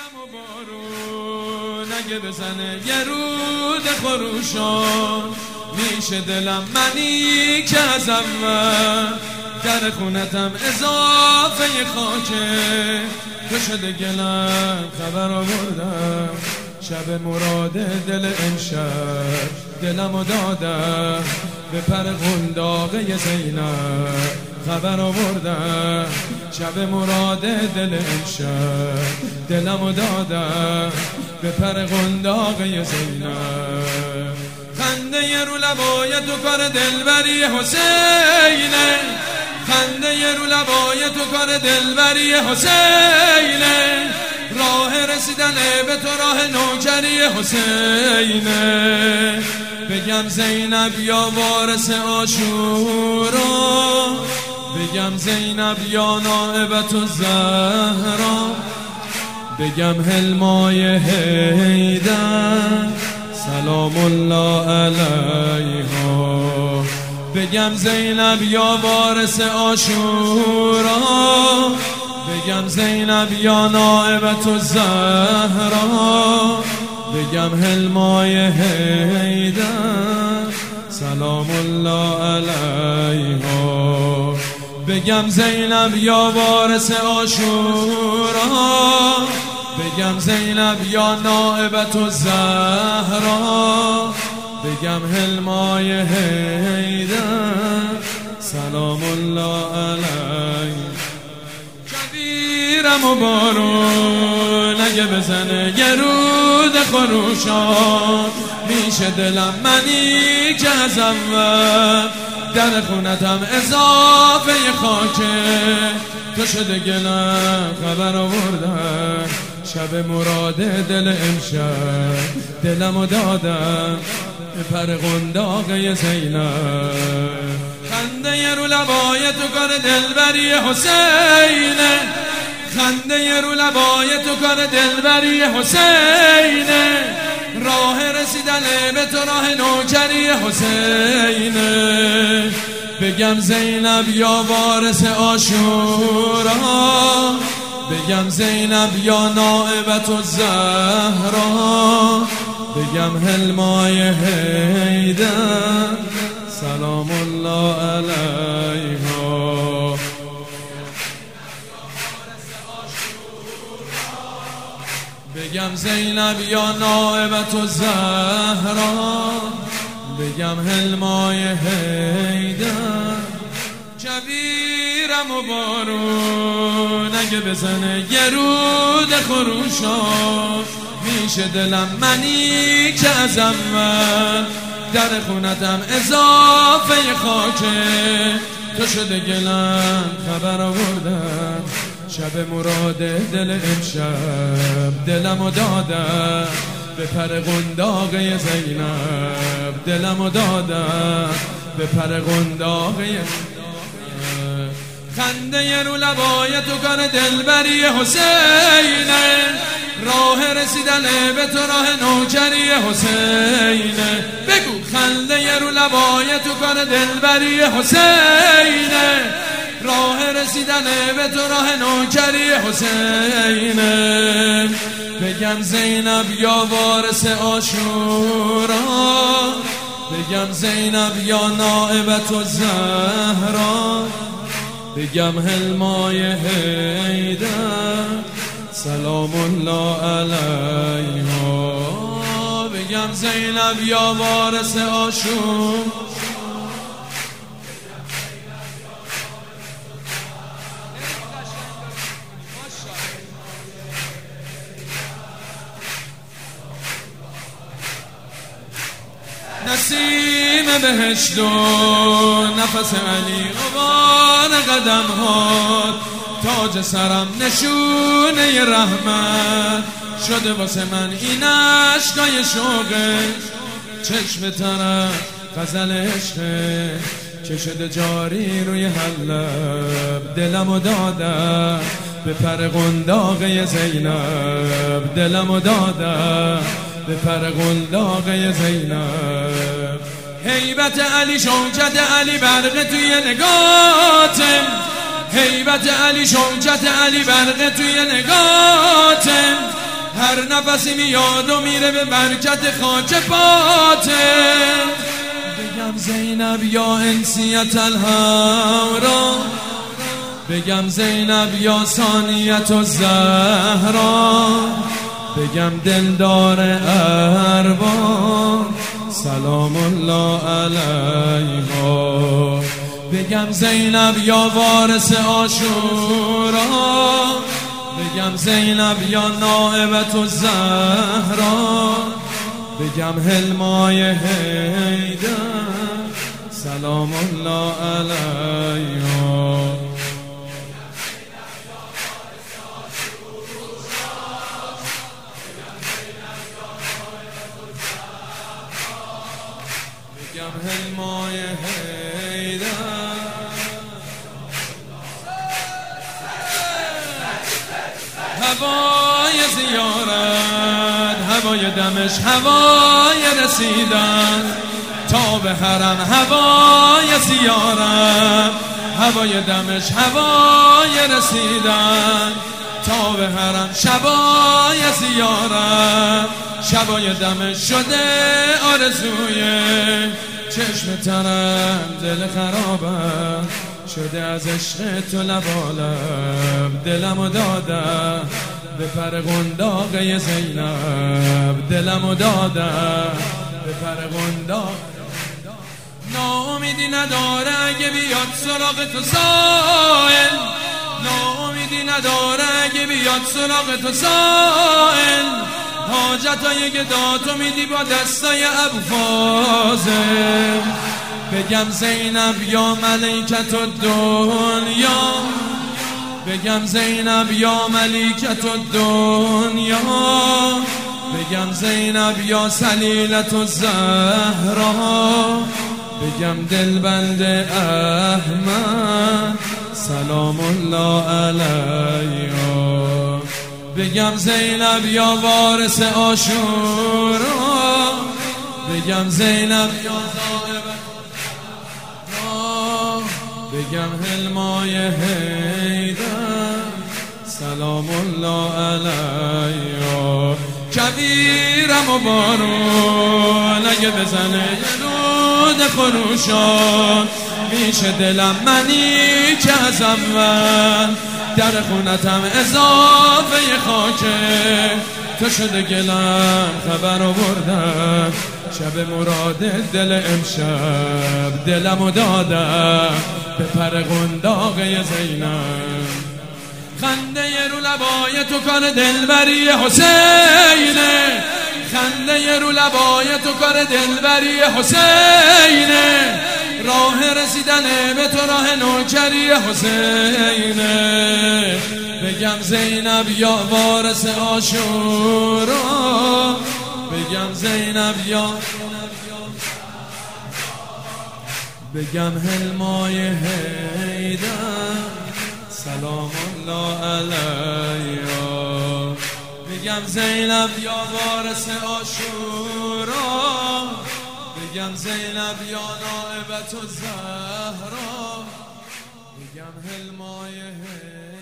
و بارون اگه بزنه یه رود خروشان میشه دلم منی که از اول در خونتم اضافه خاکه تو شده گلم خبر آوردم شب مراد دل امشب دلمو دادم به پر قنداقه زینب خبر آوردم شب مراد دل امشب دلمو دادم به پر قنداقه زینب خنده رو لبای تو کار دلبری حسینه خنده رو لبای تو کار دلبری حسینه راه رسیدن به تو راه نوکری حسینه بگم زینب یا وارث عاشورا بگم زینب یا نائبت الزهرا بگم حلمای حیدر سلام الله علیها بگم زینب یا وارث عاشورا بگم زینب یا نائبت الزهرا بگم حلمای حیدر سلام الله علیها بگم زینب یا وارث عاشورا بگم زینب یا نائبت الزهرا بگم حلمای حیدر سلام الله علیها شبیرم و بارون اگه بزنه یه رود خروشان میشه دلم منی که از اول در خونتم اضافه خاکه تو شده گلم خبر آوردم شب مراد دل امشب دلمو دادم به پر قنداقه زینب خنده رو لبای تو کار دلبری حسینه خنده رو لبای تو کار دلبری حسینه راه رسیدن به تو راه نوکری حسینه بگم زینب یا وارث عاشورا بگم زینب یا نائبت الزهرا بگم حلمای حیدر سلام الله علیها بگم زینب یا نائبت الزهرا بگم حلمای حیدر شبیرم و بارون اگه بزنه یه رود خروشان میشه دلم منی که از اول در خونتم اضافه خاکه تو شده گلم خبر آوردم شب مراد دل امشب دلمو دادم به پر قنداقه زینب دلمو دادم به پر قنداقه خنده رو لبای تو کار دلبری حسینه راه رسیدن به تو راه نوکری حسینه بگو خنده رو لبای تو کار دلبری حسینه راه رسیدن به تو راه نوکری حسینه بگم زینب یا وارث عاشورا بگم زینب یا نائبت الزهرا بگم حلمای حیدر سلام الله علیها بگم زینب یا وارث عاشور نسیم بهشت و نفس علی غبار قدم ها تاج سرم نشونه رحمت شده واسه من این عشقای شوقه چشم طرف غزل عشقه که شده جاری روی حلب دلمو دادم به پر قنداقه زینب دلمو دادم به پر قنداقه زینب هیبت علی شوکت علی برقه توی نگاتم هیبت علی شوکت علی برقه توی نگاتم نفسی میاد و میره به برکت خاک پاته. بگم زینب یا انسیت الهورا، بگم زینب یا ثانیت الزهرا، بگم دلدار ارباب سلام الله علیها، بگم زینب یا وارث عاشورا، بگم زینب یا نائبت الزهرا، بگم حلمای حیدر سلام الله علیها. بگم حلمای حیدر هوای زیارت، هوای دمش، هوای رسیدن تا به حرم، هوای زیارت، هوای دمش، هوای رسیدن تا به حرم، شبای زیارت، شبای دمش شده آرزوی چشم تنم، دل خرابم شده از عشق تو لبالب، دلمو دادم به پر قنداقه زینب، دلمو دادم به پر قنداق. ناامیدی نداره اگه بیاد سراغ تو سائل، ناامیدی نداره اگه بیاد سراغ تو سائل، حاجتای گداتو میدی با دستای ابوفاضل. بگم زینب یا ملیکت الدنیا، بگم زینب یا ملیکت الدنیا، بگم زینب یا سلیلت الزهرا، بگم دلبند احمد سلام الله علیها، بگم زینب یا وارث عاشورا، بگم زینب یا بگم حلمای حیدر سلام الله علیها. کبیرم و بارون اگه بزنه رود خروشان، میشه دلم منی که از اول در خونتم اضافه خاکه، تو شده گلم خبر آوردم، شب مراد دل امشب دلمو دادم به پر قنداقه زینب. خنده رو لبای تو کار دلبری حسینه، خنده رو لبای تو کار دلبری حسینه، راه رسیدن به تو راه نوکری حسینه. بگم زینب یا وارث عاشورا، بگم زینب یا بگم حلمای حیدر سلام الله علیها، بگم زینب یا وارث عاشورا، بگم زینب یا نائبت الزهرا، بگم حلمای حیدر